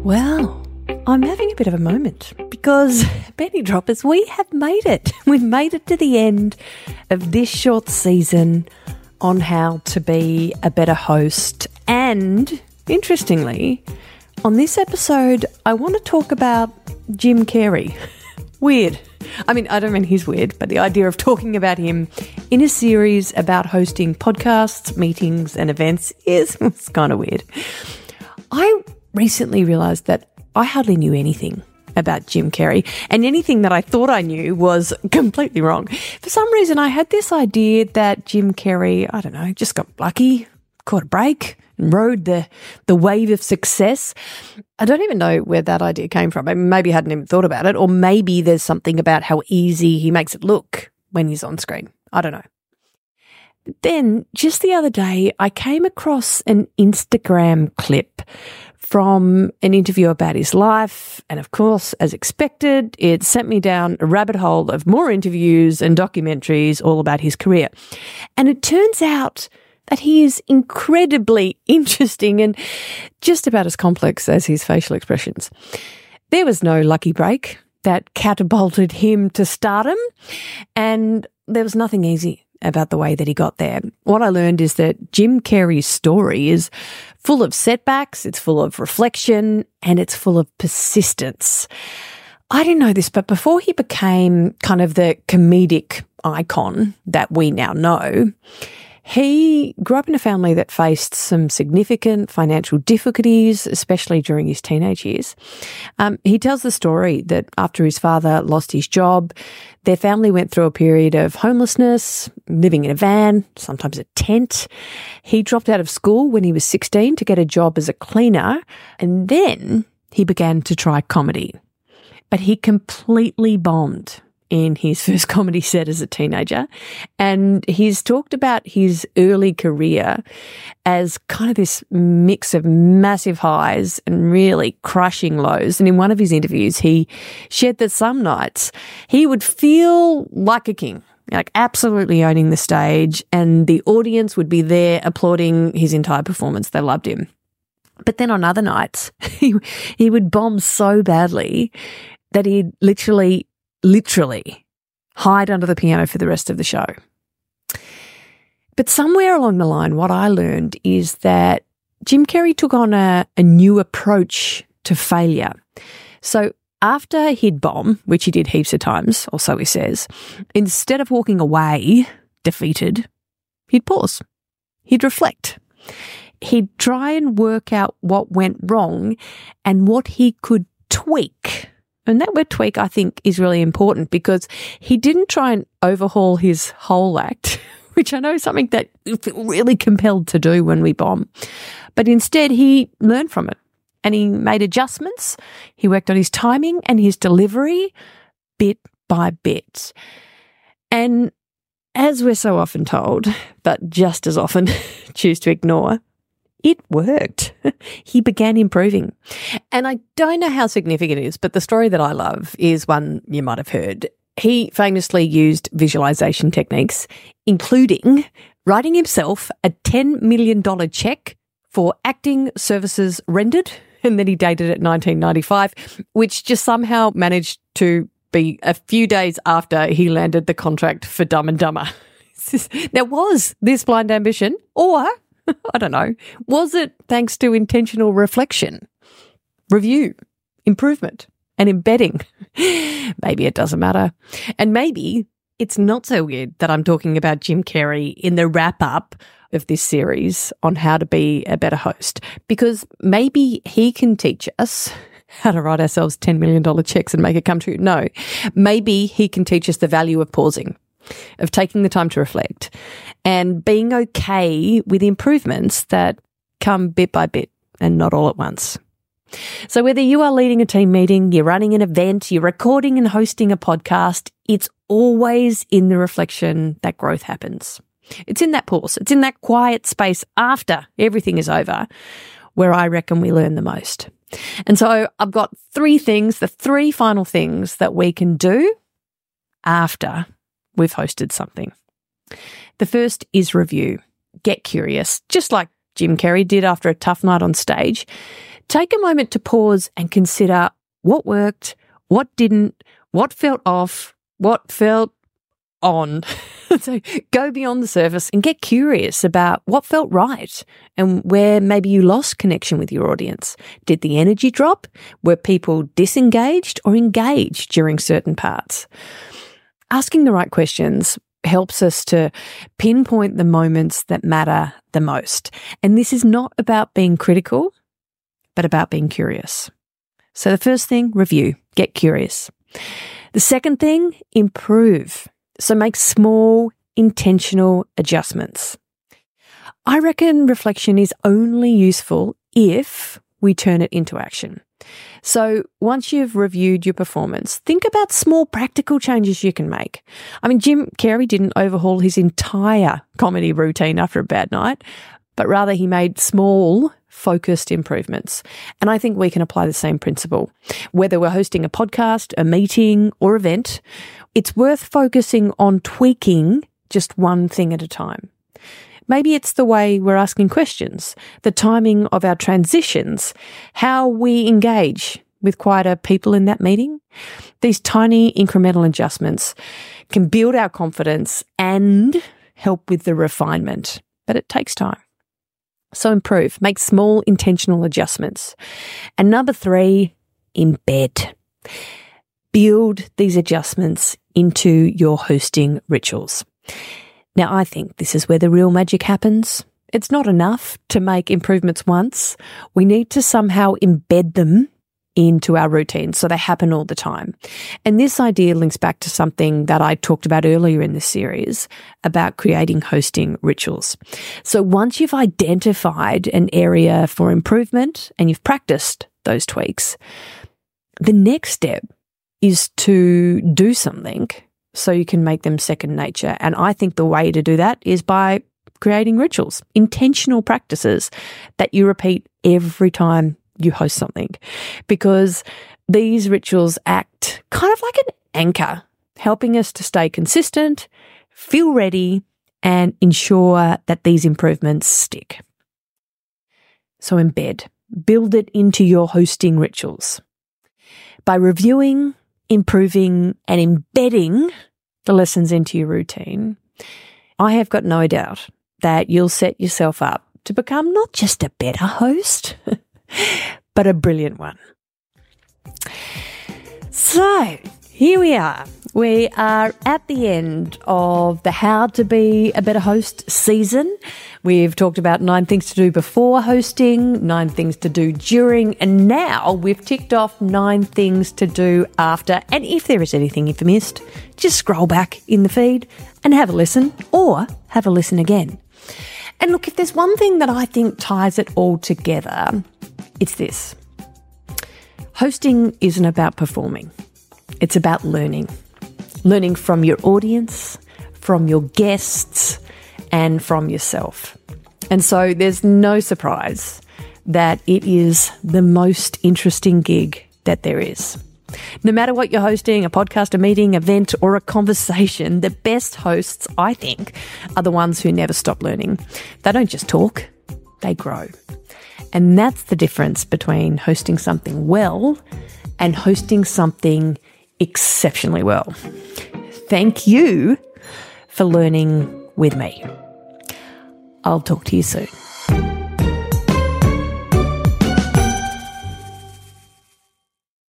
Well, I'm having a bit of a moment because, Penny Droppers, we have made it. We've made it to the end of this short season on how to be a better host. And, interestingly, on this episode, I want to talk about Jim Carrey. Weird. I mean, I don't mean he's weird, but the idea of talking about him in a series about hosting podcasts, meetings and events is kind of weird. I recently realised that I hardly knew anything about Jim Carrey, and anything that I thought I knew was completely wrong. For some reason, I had this idea that Jim Carrey, I don't know, just got lucky, caught a break, and rode the wave of success. I don't even know where that idea came from. Maybe I hadn't even thought about it, or maybe there's something about how easy he makes it look when he's on screen. I don't know. Then, just the other day, I came across an Instagram clip from an interview about his life. And of course, as expected, it sent me down a rabbit hole of more interviews and documentaries all about his career. And it turns out that he is incredibly interesting and just about as complex as his facial expressions. There was no lucky break that catapulted him to stardom, and there was nothing easy about the way that he got there. What I learned is that Jim Carrey's story is full of setbacks, it's full of reflection, and it's full of persistence. I didn't know this, but before he became kind of the comedic icon that we now know, he grew up in a family that faced some significant financial difficulties, especially during his teenage years. He tells the story that after his father lost his job, their family went through a period of homelessness, living in a van, sometimes a tent. He dropped out of school when he was 16 to get a job as a cleaner, and then he began to try comedy. But he completely bombed in his first comedy set as a teenager. And he's talked about his early career as kind of this mix of massive highs and really crushing lows. And in one of his interviews, he shared that some nights he would feel like a king, like absolutely owning the stage, and the audience would be there applauding his entire performance. They loved him. But then on other nights, he would bomb so badly that he'd literally hide under the piano for the rest of the show. But somewhere along the line, what I learned is that Jim Carrey took on a new approach to failure. So after he'd bomb, which he did heaps of times, or so he says, instead of walking away defeated, he'd pause. He'd reflect. He'd try and work out what went wrong and what he could tweak. And that word tweak, I think, is really important because he didn't try and overhaul his whole act, which I know is something that we feel really compelled to do when we bomb. But instead, he learned from it and he made adjustments. He worked on his timing and his delivery bit by bit. And as we're so often told, but just as often choose to ignore, it worked. He began improving. And I don't know how significant it is, but the story that I love is one you might have heard. He famously used visualization techniques, including writing himself a $10 million check for acting services rendered, and then he dated it 1995, which just somehow managed to be a few days after he landed the contract for Dumb and Dumber. Now, was this blind ambition, or I don't know, was it thanks to intentional reflection, review, improvement, and embedding? Maybe it doesn't matter. And maybe it's not so weird that I'm talking about Jim Carrey in the wrap-up of this series on how to be a better host, because maybe he can teach us how to write ourselves $10 million checks and make it come true. No, maybe he can teach us the value of pausing, of taking the time to reflect and being okay with improvements that come bit by bit and not all at once. So whether you are leading a team meeting, you're running an event, you're recording and hosting a podcast, it's always in the reflection that growth happens. It's in that pause. It's in that quiet space after everything is over where I reckon we learn the most. And so I've got three things, the three final things that we can do after we've hosted something. The first is review. Get curious, just like Jim Carrey did after a tough night on stage. Take a moment to pause and consider what worked, what didn't, what felt off, what felt on. So go beyond the surface and get curious about what felt right and where maybe you lost connection with your audience. Did the energy drop? Were people disengaged or engaged during certain parts? Asking the right questions helps us to pinpoint the moments that matter the most. And this is not about being critical, but about being curious. So the first thing, review, get curious. The second thing, improve. So make small, intentional adjustments. I reckon reflection is only useful if we turn it into action. So once you've reviewed your performance, think about small practical changes you can make. I mean, Jim Carrey didn't overhaul his entire comedy routine after a bad night, but rather he made small, focused improvements. And I think we can apply the same principle. Whether we're hosting a podcast, a meeting, or event, it's worth focusing on tweaking just one thing at a time. Maybe it's the way we're asking questions, the timing of our transitions, how we engage with quieter people in that meeting. These tiny incremental adjustments can build our confidence and help with the refinement, but it takes time. So improve, make small intentional adjustments. And number 3, embed. Build these adjustments into your hosting rituals. Now, I think this is where the real magic happens. It's not enough to make improvements once. We need to somehow embed them into our routine so they happen all the time. And this idea links back to something that I talked about earlier in this series about creating hosting rituals. So once you've identified an area for improvement and you've practiced those tweaks, the next step is to do something so you can make them second nature. And I think the way to do that is by creating rituals, intentional practices that you repeat every time you host something, because these rituals act kind of like an anchor, helping us to stay consistent, feel ready, and ensure that these improvements stick. So embed, build it into your hosting rituals. By reviewing, improving, and embedding the lessons into your routine, I have got no doubt that you'll set yourself up to become not just a better host, but a brilliant one. So here we are. We are at the end of the How to Be a Better Host season. We've talked about 9 things to do before hosting, 9 things to do during, and now we've ticked off 9 things to do after. And if there is anything you've missed, just scroll back in the feed and have a listen, or have a listen again. And look, if there's one thing that I think ties it all together, it's this. Hosting isn't about performing. It's about learning. Learning from your audience, from your guests, and from yourself. And so there's no surprise that it is the most interesting gig that there is. No matter what you're hosting, a podcast, a meeting, event, or a conversation, the best hosts, I think, are the ones who never stop learning. They don't just talk, they grow. And that's the difference between hosting something well and hosting something exceptionally well. Thank you for learning with me. I'll talk to you soon.